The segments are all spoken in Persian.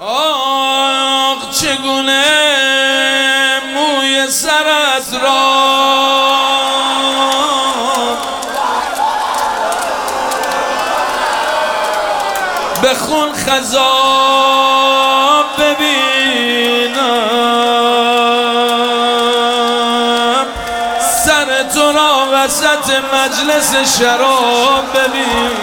آخ چگونه موی سرت را به خون خضاب ببینم، سر تو را وسط مجلس شراب ببینم.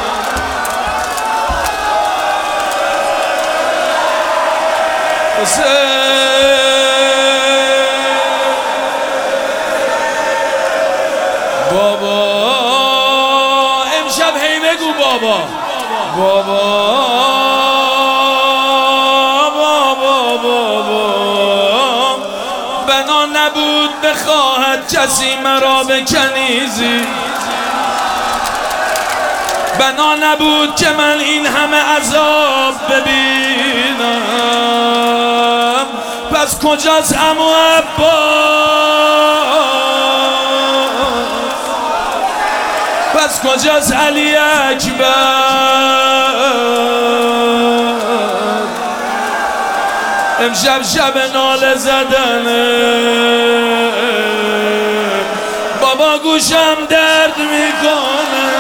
بابا امشب هی بگو بابا بابا بابا بابا. بنا نبود بخواهد کسی مرا به کنیزی، بنا نبود که من این همه عذاب ببینم. پس کجاست عمو عباس؟ پس کجاست علی اکبر؟ امشب شب ناله زدنه، بابا گوشم درد میکنه.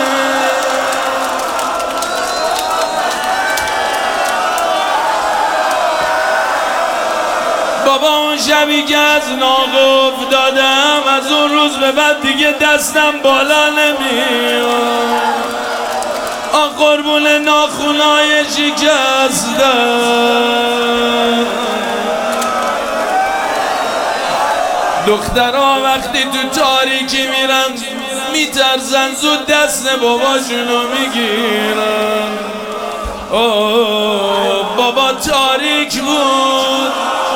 بابا اون شبی که از ناقه افتادم، از اون روز به بعد دیگه دستم بالا نمیاد. قربون ناخونای شکستم. دخترها وقتی تو تاریکی میرن میترسن زود دست باباشونو میگیرن. بابا تاریک بود.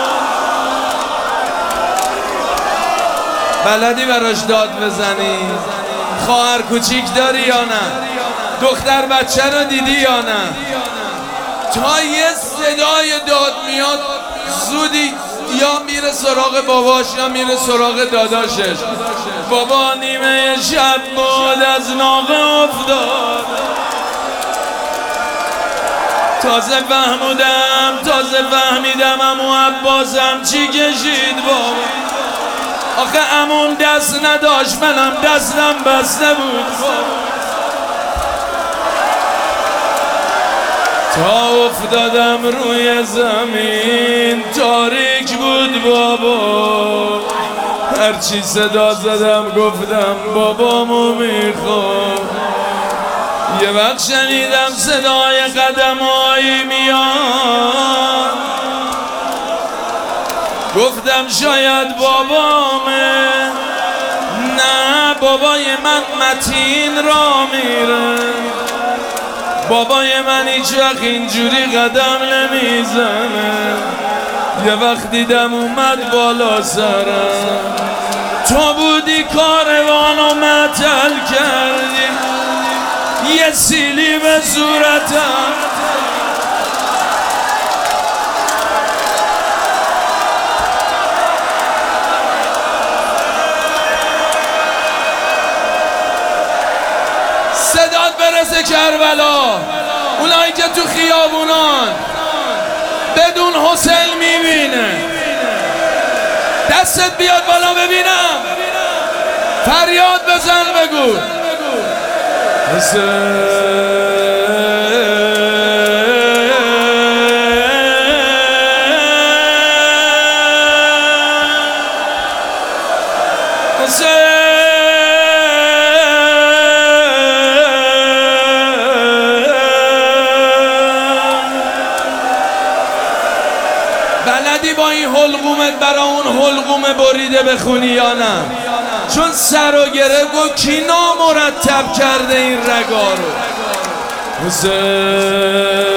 بلدی براش داد بزنی؟ خواهر کوچیک داری یا نه؟ دختر بچه رو دیدی یا نه؟ تا یه صدای داد میاد زودی یا میره سراغ باباش یا میره سراغ داداشش. بابا نیمه شب بود از ناقه افتاد. تازه فهمیدم عمو عباسم چی کشید بابا. آخه عموم دست نداشت، منم دستم بسته بود. تا افتادم روی زمین تاریک بود بابا. هرچی صدا زدم گفتم بابامو میخوام. یه وقت شنیدم صدای قدمایی میاد، گفتم شاید بابامه. نه بابای من متین را میره. بابای من هیچ وقت اینجوری قدم نمیزنه. یه وقت دیدم اومد بالا سرم، تو بودی کاروانو معطل کردی، یه سیلی به صورتم. صدات برسه کربلا، اونایی که تو خیابونان بدون حسین میبینه. دستت بیاد بالا ببینم، فریاد بزن بگو حسین. بلدی با این حلقومت برا اون حلقوم بریده بخونی یا نه؟ چون سر و گره گو کی نامرتب کرده این رگا رو؟ حسین